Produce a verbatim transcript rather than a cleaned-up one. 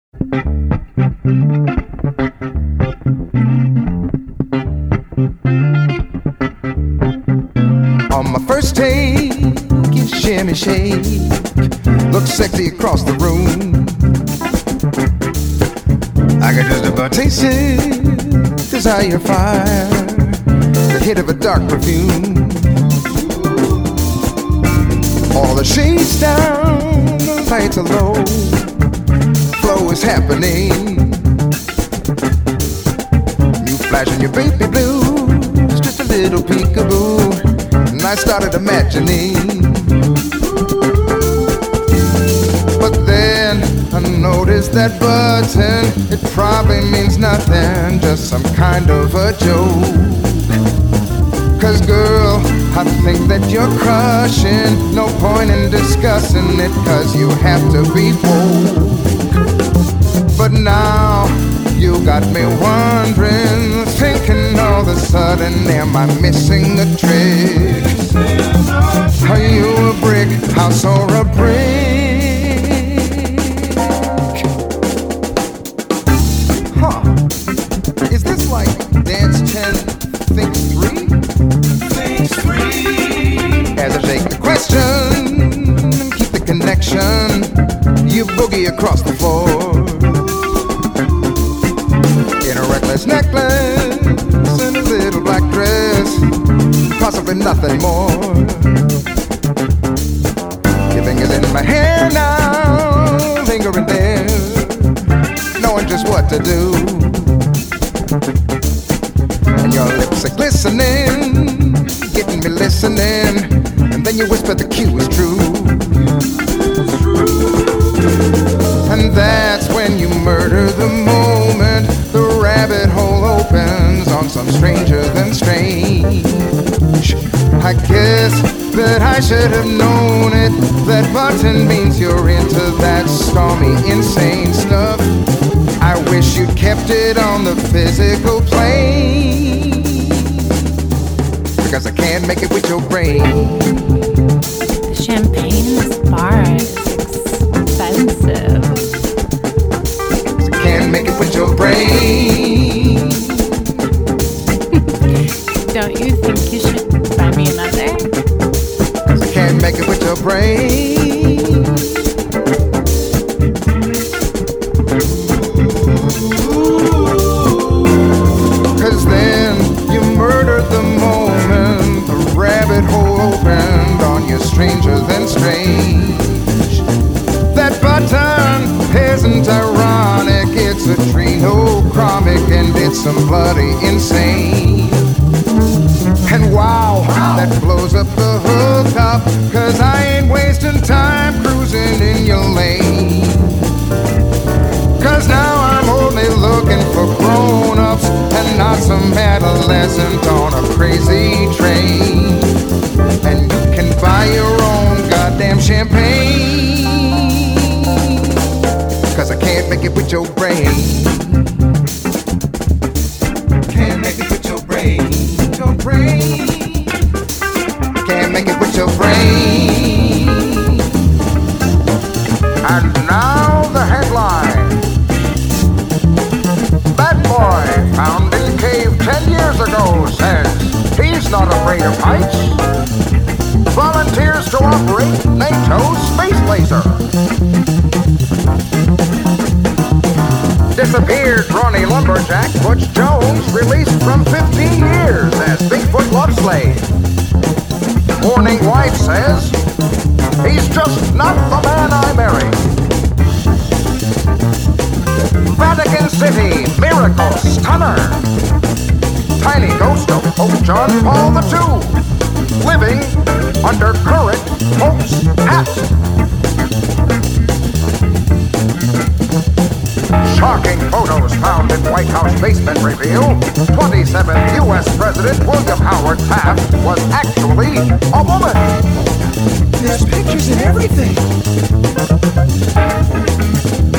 On my first take, you shimmy shake, look sexy across the room. I can just about taste it, desire fire, the hit of a dark perfume. All the shades down, the lights are low, flow is happening. You flashing your baby blues, just a little peekaboo. And I started imagining, but then I noticed that button. It probably means nothing, just some kind of a joke. Cause girl, I think that you're crushing. No point in discussing it, cause you have to be bold. But now you got me wondering, thinking all of a sudden, am I missing a trick? Are you a brick house or a brick? Huh? Is this like dance ten, think three? Think three. As I shake the question, keep the connection, you boogie across the floor. In a reckless necklace and a little black dress, possibly nothing more. Your fingers in my hair now, lingering there, knowing just what to do. And your lips are glistening, getting me listening, and then you whisper the cue is true. And that's when you murder the moment. The rabbit hole opens on some stranger than strange. I guess that I should have known it. That button means you're into that stormy, insane stuff. I wish you'd kept it on the physical plane, because I can't make it with your brain. The champagne in this bar is expensive. Can't make it with your brain. Don't you think you should buy me another? Cause I can't make it with your brain. Cause then you murdered the moment the rabbit hole opened on you, stranger than strange. That button isn't ironic, it's adrenochromic, and it's some bloody insane. And wow, that blows up the hookup, cause I ain't wasting time cruising in your lane. Cause now I'm only looking for grown-ups and not some adolescent on a crazy train. And you can buy your own goddamn champagne, cause I can't make it with your brain. Can't make it with your brain. Your brain. Can't make it with your brain. And now the headline. That boy found in cave ten years ago says he's not afraid of heights. Volunteers to operate NATO space laser. Disappeared Ronnie Lumberjack Butch Jones released from fifteen years as Bigfoot love slave. Morning Wife says he's just not the man I married. Vatican City miracle stunner. Tiny ghost of Pope John Paul the Second living under current Pope's hat. Shocking photos found in White House basement reveal twenty-seventh U S President William Howard Taft was actually a woman. There's pictures and everything.